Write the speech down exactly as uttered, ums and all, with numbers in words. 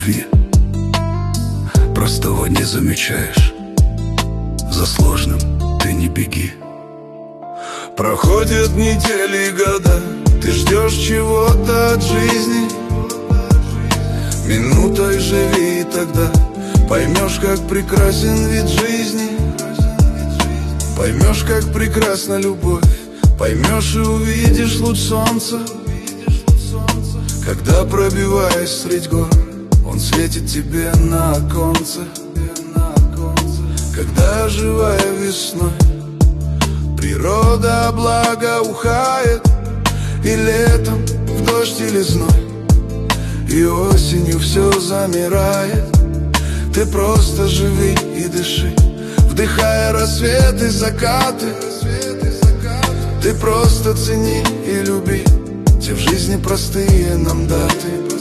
любви. Простого не замечаешь, за сложным ты не беги. Проходят недели и года, ты ждешь чего-то от жизни. Минутой живи, и тогда поймешь, как прекрасен вид жизни. Поймешь, как прекрасна любовь, поймешь и увидишь луч солнца, когда, пробиваясь средь гор, он светит тебе на оконце. Когда, оживая весной, природа благоухает, и летом в дождь или зной, и осенью все замирает. Ты просто живи и дыши, вдыхая рассветы, закаты. Ты просто цени и люби те в жизни простые нам даты.